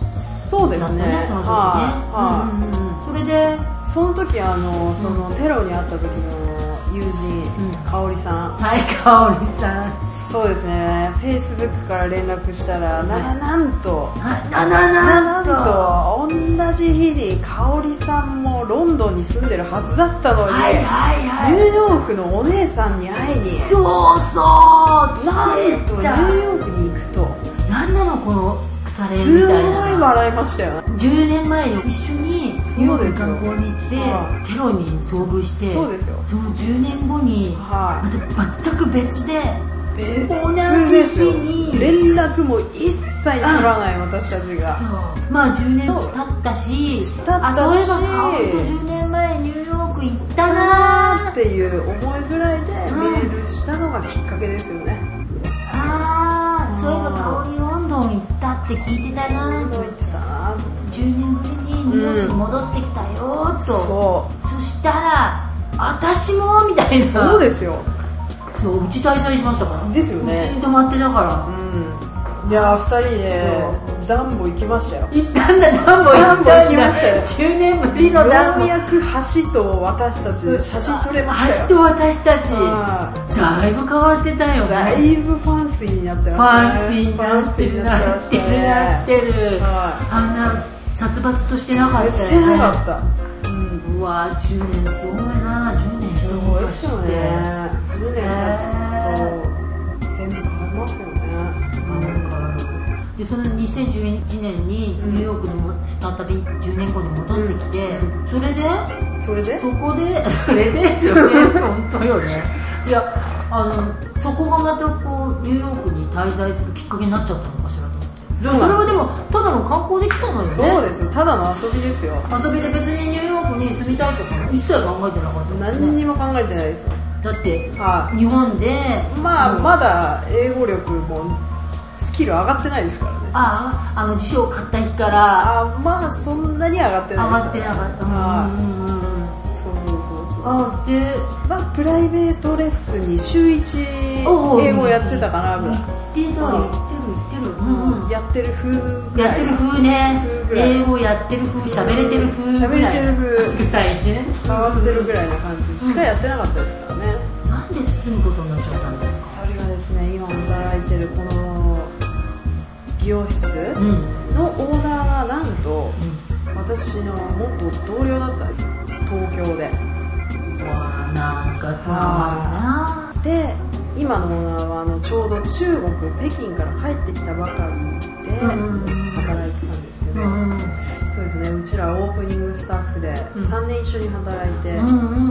そうですね、 ねその時ね、はい、うんうんうん、それでその時あのそのテロにあった時の友人、うん、香織さん、 はい、香織さん、 そうですね、フェイスブックから連絡したら、ななんとなななんと同じ日に香織さんもロンドンに住んでるはずだったのに、 はいはいはい、 ニューヨークのお姉さんに会いに、 そうそうなんとニューヨークに行くと、 なんなのこの腐れみたいな、 すごい笑いましたよ。 じゅうねんまえに一緒にニューヨークに観光に行ってテロに遭遇して、 そうですよ、 そのじゅうねんごにまた全く別で、 別同じ日に連絡も一切取らない私たちが、 そうまあじゅうねん経ったし、あそういえば香織とじゅうねんまえニューヨーク行ったなーっていう思いぐらいでメールしたのがきっかけですよね、 うん、ああそういえば香織ロンドン行ったって聞いてたな、 ロンドン行ってたな、 じゅうねんぶりにニューヨークに戻ってきたよーと、うん、 そう、 そしたら私もみたいな、 そうですよ、 そう、うち滞在しましたからですよね、 うちに泊まってたから、 うん、いやーふたりでダンボ行きましたよ、 行ったんだ、ダンボ行ったんだ、 行きましたよ、 じゅうねんぶりのダンボ、 ようやく橋と私たちで写真撮れましたよ、 橋と私たち、だいぶ変わってたよね、 だいぶファンシーになってましたね、 ファンシーになってるなってるなってる、あんな殺伐としてなかったよね、 してなかった、 うわーじゅうねんすごいな、じゅうねんすごいですよね、じゅうねん経つと全部変わりますよね、 でそのにせんじゅういちねんにニューヨークにも再びじゅうねんごに戻ってきて、うん、それでそれでそこでそれで本当よね、いやあのそこがまたこうニューヨークに滞在するきっかけになっちゃったのかしらと思って、それはでもただの観光できたのよね、 そうですよ、ただの遊びですよ、 遊びで別にニューヨークに住みたいとか一切考えてなかったもんね、 何にも考えてないですよ、 だって、はあ、日本でまあ、うん、まだ英語力もスキル上がってないですからね、 ああ、あの辞書を買った日からあまあそんなに上がってないです、 上がってなかった、うんうんうん、 そうそうそうそう、 あで、 まあ、プライベートレッスンに週いち英語やってたかなぐらい、 言ってた、言ってる言ってる、うんうん、 やってる風ぐらい、 やってる風ね、英語やってる風、喋れてる風ぐらい、 喋れてる風ぐらいね、 触ってるぐらいな感じしかやってなかったですからね、 うん、なんで進むことになっちゃったんですか？ それがですね、今働いてるこの美容室のオーナーがなんと、うん、私の元同僚だったんですよ、東京で。 わあ、なんかつながるな。 で、今のオーナーはあのちょうど中国、北京から帰ってきたばかりで働いてたんですけど、うんうん、そうですね、うちらオープニングスタッフでさんねん一緒に働いて、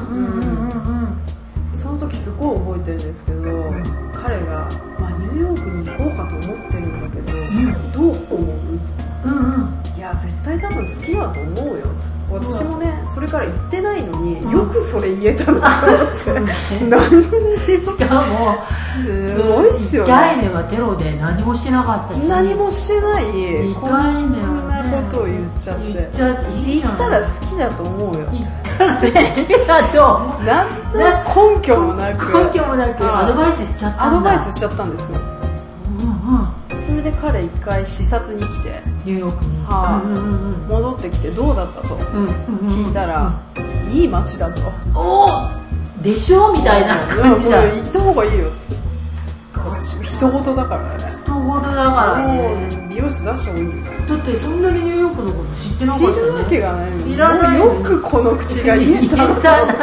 その時すごい覚えてるんですけど、うん、彼が、まあ、ニューヨークに行こうかと思ってるんだけど、うん、どう思う？うんうん、いや絶対多分好きだと思うよ。私もね、それから行ってないのに、うん、よくそれ言えたなと思って、うん、何日しかもすごいっすよね。いっかいめはテロで何もしてなかったし、 何もしてない、 にかいめは、ね、 こんなことを言っちゃって言っちゃっていい行ったら好きだと思うよ、 行ったら好きだと何の根拠もなく根拠もなくアドバイスしちゃったんだ。 アドバイスしちゃったんですよ、うんうん、それで彼一回視察に来てニューヨークに、 はあうんうんうん、戻ってきてどうだったと聞いたら、うんうん、いい街だと、 おおでしょみたいな感じだ、 行った方がいいよって。私も人事だからね、 人事だからね、 美容室出した方がいいよ。 だってそんなにニューヨークのこと知ってなかったよね。 知るわけがない。 知らないよくこの口が言えたなみたいな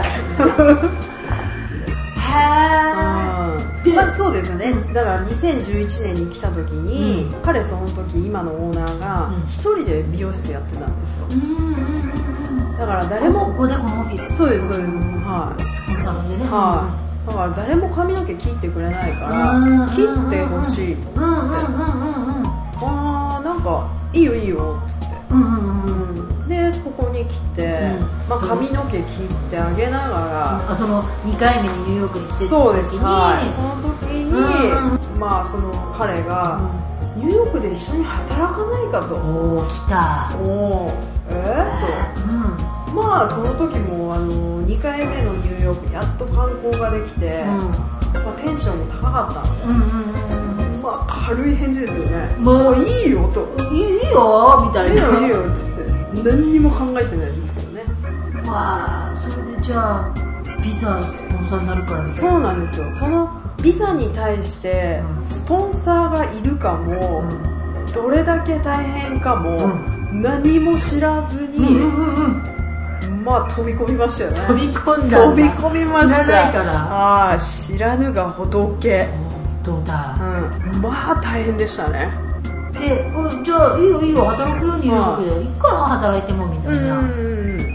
へまあそうですよね。だからにせんじゅういちねんに来た時に、うん、彼その時今のオーナーが一人で美容室やってたんですよ、うん、だから誰もここでこのオフィス、 そうですそうです、はい、 スポンサーでね、 はい、だから誰も髪の毛切ってくれないから切ってほしいって、うんうんうんうんうん、あーなんかいいよいいよっつって、うんうんうん、でここに来て、うんまあ、髪の毛切ってあげながら、 あそのにかいめにニューヨークに来てた時に、 そうです、はい、その時に、うんうん、まあその彼が、うん、ニューヨークで一緒に働かないかと。 おー来たおーえー、とまあその時もあのにかいめのニューヨークやっと観光ができて、うん、まあ、テンションも高かったので、うんうんうん、まあ軽い返事ですよね、もういいよと、 いいよみたいな、 いいよいいよっつって何にも考えてないですけどね。 わあ、それでじゃあビザスポンサーになるからみたいな。 そうなんですよ。そのビザに対してスポンサーがいるかも、うん、どれだけ大変かも、うん、何も知らずに、うんうんうん、まあ飛び込みましたよね。 飛び込んだ飛び込みました。 知らないから。 ああ、知らぬが仏。 本当だ、 うん、まあ大変でしたね。 で、じゃあいいよいいよ働くように言うわけで、いっかな働いてもみたいな、うんうん、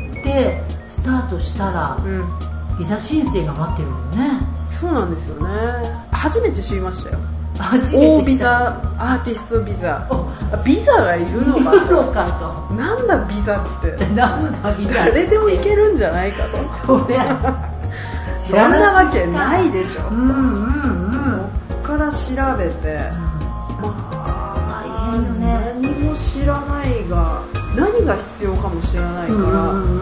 でスタートしたら、うん、ビザ申請が待ってるんだよね。 そうなんですよね。初めて知りましたよ。 初めて大ビザアーティストビザ、ビザがいるのかとかとなんだビザってなんだビザ誰でもいけるんじゃないかとそんなわけないでしょ、うんうんうん、そっから調べて、うん、まあ大変よね。 何も知らないが何が必要かも知らないから、うんうんうんうん、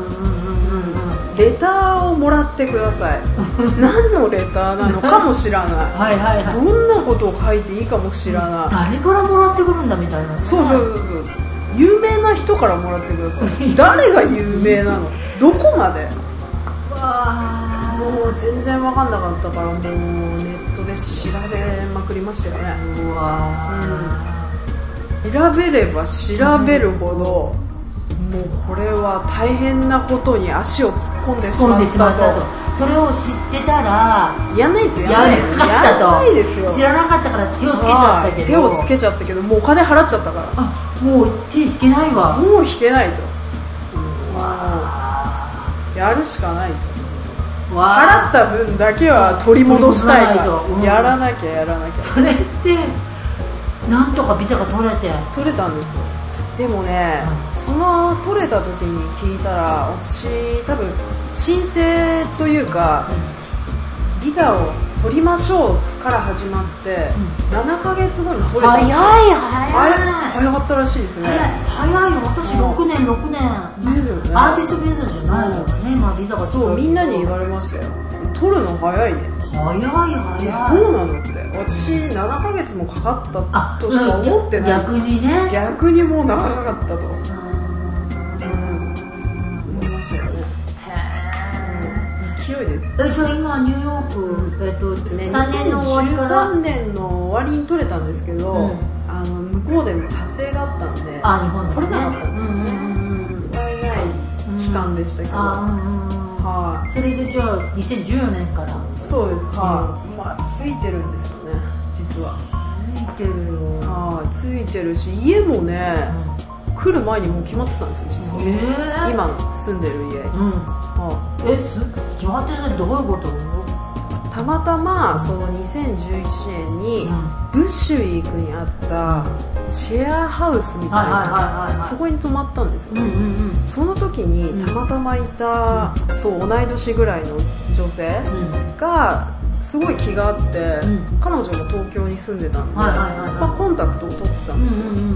レターをもらってください何のレターなのかも知らないはいはい、はい、どんなことを書いていいかも知らない、 誰からもらってくるんだみたいな、ね、 そうそうそうそう、有名な人からもらってください誰が有名なのどこまで、わもう全然分かんなかったからもうネットで調べまくりましたよね。うわ、うん、調べれば調べるほど、うんもうこれは大変なことに足を突っ込んでしまったと。 それを知ってたらやんないですよ。 やらなかったと。 やんないですよ。 知らなかったから手をつけちゃったけど、 手をつけちゃったけどもうお金払っちゃったから、 あもう手引けないわ、 もう引けないと、うん、やるしかないと、払った分だけは取り戻したいから、うん、やらなきゃやらなきゃ。 それってなんとかビザが取れて取れたんですよ。でもね、うんその取れた時に聞いたら私多分申請というか、うん、ビザを取りましょうから始まって、うん、ななかげつごに取れた。 早い早い早かったらしいですね。 早い早いよ。私ろくねんろくねんですよね。 アーティストビザじゃないのかね、まあ、ビザがそうみんなに言われましたよ。取るの早いね。 早い早い。 そうなのって。私ななかげつもかかったとしか思ってない。 逆にね。 逆にもう長かったと。勢いです。 えじゃあ今ニューヨーク、えっとね、さんねんの終わりからにせんじゅうさんねんの終わりに撮れたんですけど、うん、あの向こうでも撮影があったんで、 あ日本で、ね、 撮れなかったんですよね。もったいない期間でしたけど、はい、 それでじゃあにせんじゅうよねんからそうです、はい、まあついてるんですよね実は。 ついてるよ。 はい、ついてるし家もね、うん、来る前にもう決まってたんですよ実は。えー、今の住んでる家、うんはあ、えす決まってるのどういうこと？ たまたまそのにせんじゅういちねんにブッシュウィークにあったシェアハウスみたいなそこに泊まったんですよ、うんうんうん、その時にたまたまいた、うん、そう同い年ぐらいの女性がすごい気があって、うん、彼女も東京に住んでたんで、はいはいはいはいまあ、コンタクトを取ってたんですよ、うんうんうん、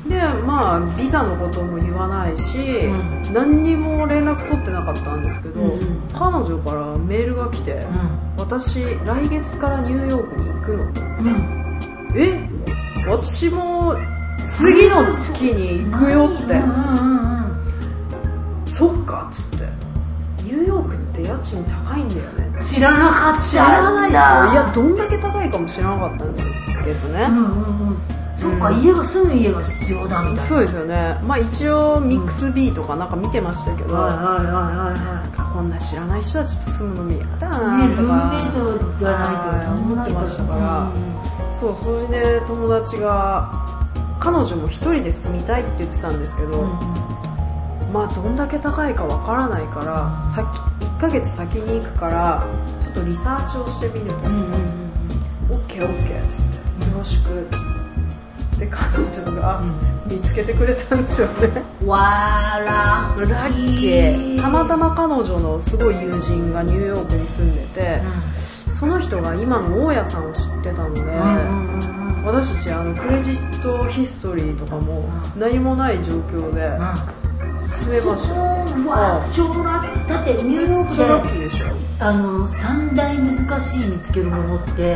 でまあビザのことも言わないし、うん、何にも連絡取ってなかったんですけど、うんうん、彼女からメールが来て、うん、私来月からニューヨークに行くのと、うん、え私も次の月に行くよって、うんうんうん、そっかっつってニューヨークって家賃高いんだよね。 知らなかった。 知らないですよ。いやどんだけ高いかも知らなかったんですけどね、うんうんうんそっか、うん、家が住む家が必要だみたいな。 そうですよね。まあ一応ミックス B とかなんか見てましたけど、うん、はいはいはいはいはい。こんな知らない人たちと住むのも嫌だなとか、ね、ルームメイトがないと思ってましたから、うん、そうそれで友達が彼女も一人で住みたいって言ってたんですけど、うん、まあどんだけ高いかわからないからさっきいっかげつ先に行くからちょっとリサーチをしてみると、うんうんうん、オッケーオッケーって言ってよろしくで彼女が見つけてくれたんですよね、 うん、わーラッキーラッキー。たまたま彼女のすごい友人がニューヨークに住んでて、うん、その人が今の大家さんを知ってたので、うんうんうん、私たちあのクレジットヒストリーとかも何もない状況で、うん、 住めました。 うわ超ラッキー。だってニューヨークでラッキーでしょ。 あの三大難しい見つけるものって、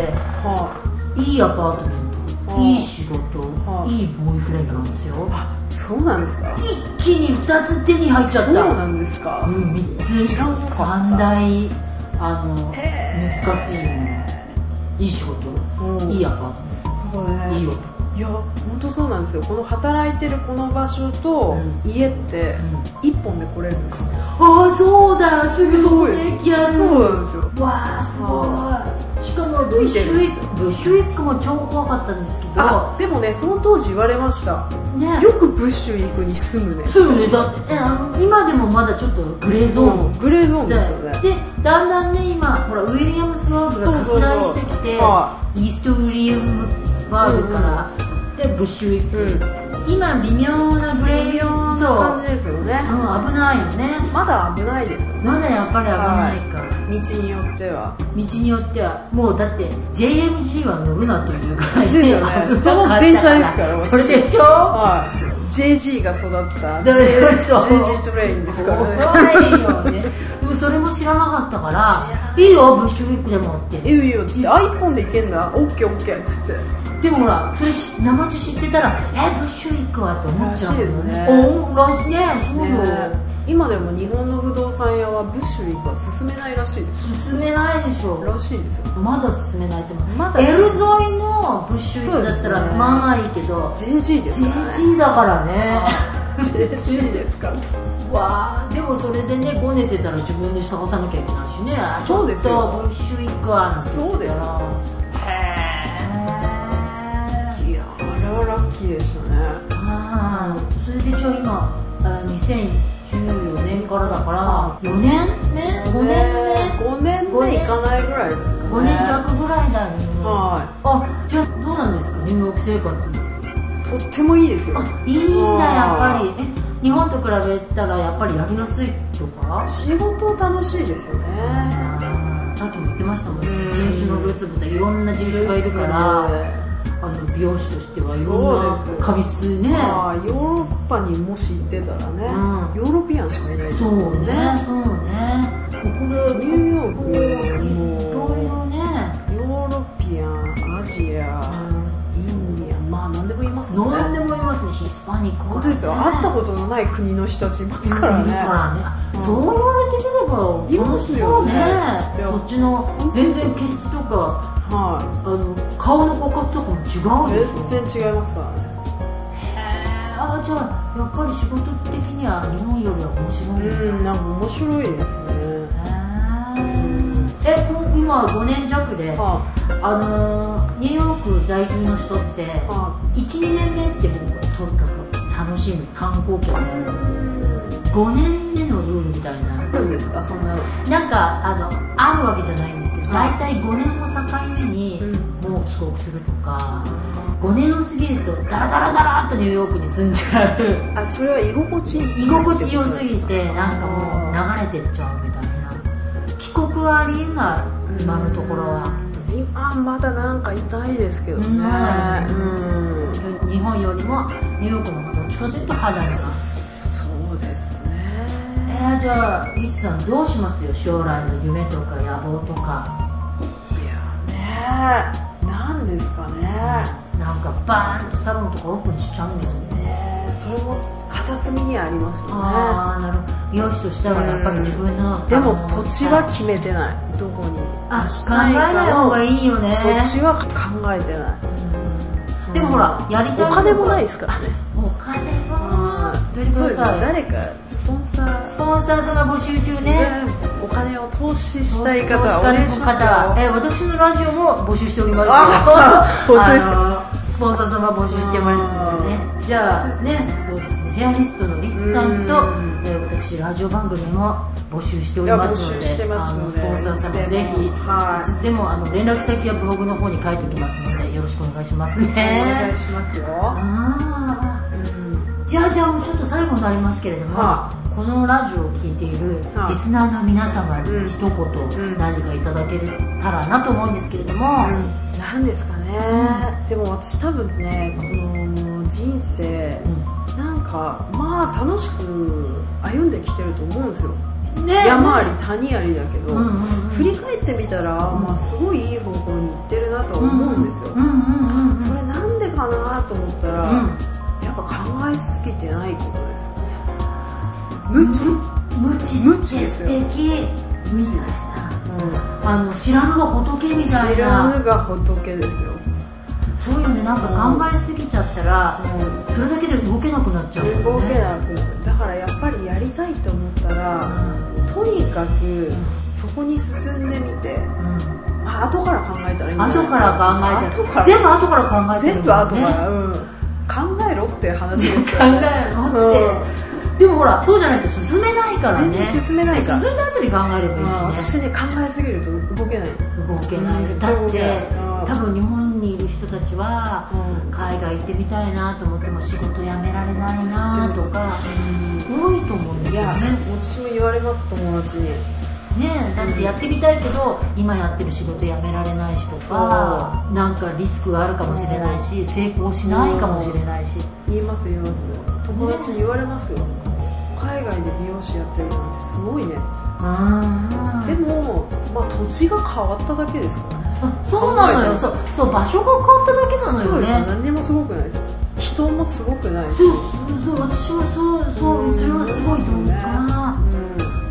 はあ、いいアパートメント、はあ、いい仕事、はあ、いいボーイフレンドなんですよ。 あ、そうなんですか。 一気にふたつ手に入っちゃった。 そうなんですか。 うん、みっつ三大あの難しいもの、いい仕事、いいアパートメント、ね、いい音。 いや本当そうなんですよ。この働いてるこの場所と家って一本で来れるんですよ。 ああそうだ、すぐそこで駅ある。 そうなんですよ。 わあすごい。しかもブッシュウィック、ブッシュウィックも超怖かったんですけど、 あでもねその当時言われました、ね、よくブッシュウィックに住むね。 住むね。だってあの今でもまだちょっとグレーゾーン、うん、 グレーゾーンですよね。 でだんだんね今ほらウィリアムスバーグが拡大してきて、イーストウィリアムスバーグから、うんうん、でブッシュウィック、うん、今微妙なグレーゾーンな感じですよね。 うん、危ないよね。 まだ危ないですよね。 まだやっぱり危ないから、はい、 道によっては道によってはもうだって ジェイエムジー は乗るなというぐらいですよね。その電車ですからそれでしょ、 はい、ジェイジー が育った ジェイジー トレインですからね。 怖いよね。でもそれも知らなかったからいいよブッシュウィックでもっていいよいいよっつってあ一本で行けんだオッケーオッケーっつって。 でもほらそれ生地知ってたらえブッシュウィックはって思っちゃうもんね。 らしいですね。 おらしいね。そうよ、 ね。今でも日本の不動産屋はブッシュウィックは進めないらしいです。 進めないでしょ。 らしいですよ。 まだ進めないってまだ L 沿いのブッシュウィックだったらまあいいけどジェイジー ですからね。 ジェイジー だからね。 ジェイジー ですか。 わあでもそれでねごねてたら自分で探さなきゃいけないしね。 そうですよ。 ブッシュウィックはそうですよ。 へえ。いやあれはラッキーでしたね。 ああそれでじゃあ今にせんじゅうよねんからだからよねんめごねんめごねんめいかないぐらいですかね。 ごねん弱ぐらいだよね。 はい。 あじゃあどうなんですかニューヨーク生活。 とってもいいですよ。 あいいんだやっぱり。え日本と比べたらやっぱりやりやすいとか仕事楽しいですよね。 さっきも言ってましたもんね。人種のルーツボタンいろんな人種がいるからあの美容師としてはいろんな髪質ね。 あヨーロッパにもし行ってたらね、うん、ヨーロピアンしかいないですよね。 そうねそうね。これニューヨークいろいろねヨーロピアンアジア、うん、インディアンまあ何でもいますね。 何でもいますね。ヒスパニック、ね、 本当ですよ。会ったことのない国の人たちいますからね。うんからねうん、そう言われてみればいますよね。 そっちの全然毛質とか、はい、あの顔の骨格とかも違うんですよ。 全然違いますからね。 へーあじゃあやっぱり仕事的には日本よりは面白いですか。 うんなんか面白いですね。 へえもう今ごねん弱で、はあ、あのー、ニューヨーク在住の人って、はあ、いちにねんめってもうとにかく楽しむ観光客ごねんめのルールみたいな。 なんですかそんなの。 なんかあのあるわけじゃないんですけど大体ごねんの境目にもう帰国するとか、ごねんを過ぎるとダラダラダラっとニューヨークに住んじゃう。 あそれは居心地いい居心地良すぎてなんかもう流れてっちゃうみたいな。帰国はありえない今のところは。 今まだなんか痛いですけどね。 うん、日本よりもニューヨークの方がどっちかというと肌が。 そうですね。 えー、じゃあリスさんどうしますよ将来の夢とか野望とか。 いやねなんですかね。 なんかバーンとサロンとかオープンしちゃうんですよね。 それも片隅にはありますよね。 ああなるほど。美容師としてはやっぱり自分のでも土地は決めてない。どこにあ考えない方がいいよね。 土地は考えてない。 でもほらやりたいお金もないですからね。 お金はどれください。 誰かスポンサースポンサー様募集中ね。 お金を投資したい方はお願いしますよ。 え私のラジオも募集しておりますよ。 本当ですか。 スポンサー様募集してますのでね。じゃあねそうですねヘアリストのリスさんと、えー、私ラジオ番組も募集しておりますので、あのスポンサー様ぜひ、はい、いつでもあの連絡先はブログの方に書いておきますのでよろしくお願いしますね。 お願いしますよ。 あ、うん、じゃあじゃあもうちょっと最後になりますけれども、はあ、このラジオを聞いているリスナーの皆様に一言、うん、何かいただけたらなと思うんですけれども、うん、 何ですかね、うん、でも私多分ねこの人生、うん、なんかまあ楽しく歩んできてると思うんですよ、 ね、 山あり谷ありだけど、 うんうんうん、 振り返ってみたら、まあ、すごいいい方向に行ってるなとは思うんですよ、 うんうんうんうん、 それなんでかなと思ったら、うん、やっぱ考えすぎてないことですよね。無知無知無知ですよ。素敵。無知です、うん、あの知らぬが仏みたいな。 知らぬが仏ですよ。 そういうね、なんか考えすぎちゃったら、うん、それだけで動けなくなっちゃう、ね、 動けなくなる。だからやっぱりやりたいと思ったら、うん、とにかくそこに進んでみて、うん、まあ、後から考えたらいいんじゃないですか。 後から考えたら全部後から考えてる、ね、 全部後から、うん、考えろって話ですよ、 ね、考えろって、うん、でもほらそうじゃないと進めないからね。 全然進めないから。 進んだ後に考えればいいしね。 私ね、考えすぎると動けない。 動けない、うん、だって多分日本にいる人たちは、うん、海外行ってみたいなと思っても仕事辞められないなとか、うん、多いと思うんですよね。いや、 私も言われます、友達にね。だってやってみたいけど、うん、今やってる仕事辞められないしとか、なんかリスクがあるかもしれないし、成功しないかもしれないし、 言います言います。友達に言われますよ、ね、海外で美容師やってるなんてすごいね。あでも、まあ、土地が変わっただけですからね。 あ、そうなのよ。そう、そう場所が変わっただけなのよね。 そうです。何にもすごくないですよ。人もすごくないし。 そうそう、私はそうそう、うん、それはすごいと思うから、うん、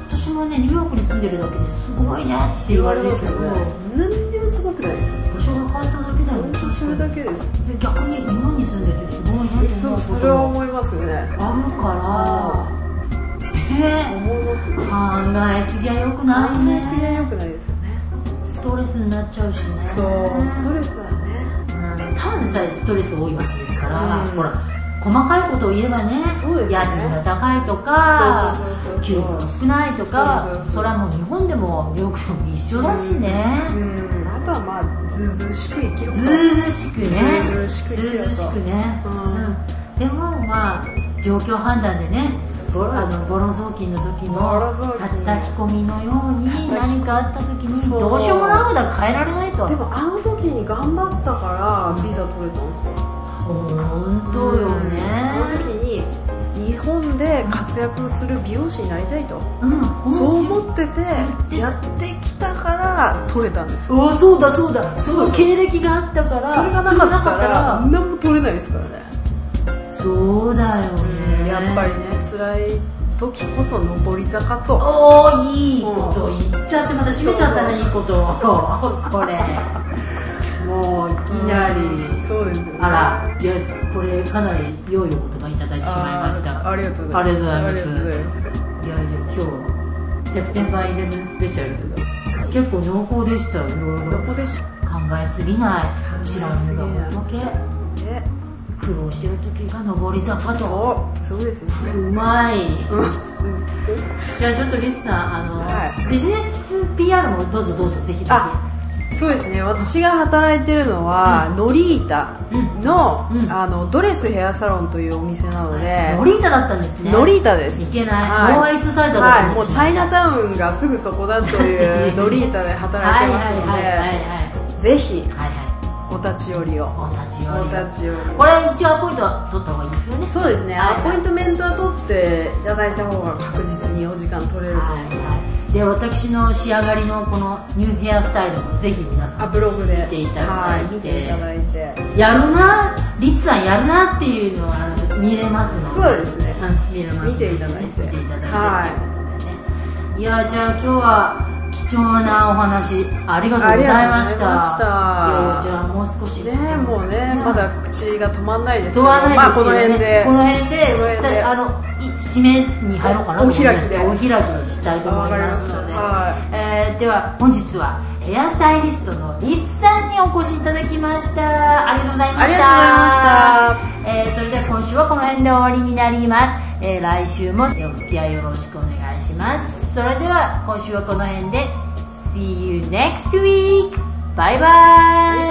私もねニューヨークに住んでるだけですごいねって言われるけど、 何にもすごくないですよ。 場所が変わっただけだよ。 本当それだけです。 逆に日本に住んでてすごいねって思うこと。 そう、それは思いますよね。 あるから。ね、 思いますよ。 考えすぎは良くないね。 考えすぎは良くないですよね。 ストレスになっちゃうしね。 そう、ストレスはね、 うん、ただでさえストレス多い街ですから、うん、ほら細かいことを言えば ね, ね家賃が高いとか給料が少ないとか、それはもう日本でもニューヨークでも一緒だしね、 うんうん、あとはまあずうずうしく生きろと。 ずうずうしくね、 ずうずうしく生きろと。ずうずうしくね、 うんうん、でもまあ状況判断でね、あのボロ雑巾の時の叩き込みのように何かあった時にどうしようもないことは変えられないと。 でもあの時に頑張ったからビザ取れたんですよ。 本当よね、 あの時に日本で活躍する美容師になりたいと、うん、そう思っててやってきたから取れたんですよ。 お、そうだそうだ、すごい経歴があったから。 それがなかったら何も取れないですからね。 そうだよね、 うん、やっぱりね、辛い時こそ上り坂と。 おー、いいこと言っちゃって、また締めちゃったね、いいことをこれもういきなり、 うん、そうですよね。 あら、いや、これかなり良いお言葉いただいてしまいました。 あ, ありがとうございます。 ありがとうございます。いやいや、今日セプテンバーイレブンスペシャル結構濃厚でしたよ。いろいろ濃厚でした。 考えすぎない、知らぬが仏、苦労してる時が上り坂と。 そうそうですよね。 うまいじゃあちょっとリスさん、あの、はい、ビジネス ピーアール もどうぞどうぞ、ぜひぜひ。 あ、そうですね、私が働いてるのは、うん、ノリータの、うん、あのドレスヘアサロンというお店なので、 ノリータだったんですね。 ノリータです。 いけない、はい、ノーアイスサイドだったんですね。はい、 もうチャイナタウンがすぐそこだというノリータで働いてますので、ぜひ、はいはい、お立ち寄りを。 お立ち寄り。 お立ち寄り。 これ一応アポイントは取った方がいいですよね。 そうですね、はいはい、アポイントメントは取っていただいた方が確実にお時間取れると思います。はいはい、 で、私の仕上がりのこのニューヘアスタイルもぜひ皆さんブログで見ていただいて、 はい、見ていただいて、 やるな、リツさんやるなっていうのは見れますので。 そうですね、 見れます、 見ていただいて、 見ていただいて、はい、ということでね。いや、じゃあ今日は貴重なお話ありがとうございました。いや、じゃあもう少しね、もうね、まだ口が止まんないですけど、 止まんないですけどね、 まあこの辺でこの辺であの締めに入ろうかなと思います。 お開きでお開きにしたいと思いますので、 はい、 えー、では本日はヘアスタイリストのリツさんにお越しいただきました。ありがとうございました。 ありがとうございました。 えー、それでは今週はこの辺で終わりになります。えー、来週もお付き合いよろしくお願いします。それでは今週はこの辺で See you next week! Bye bye!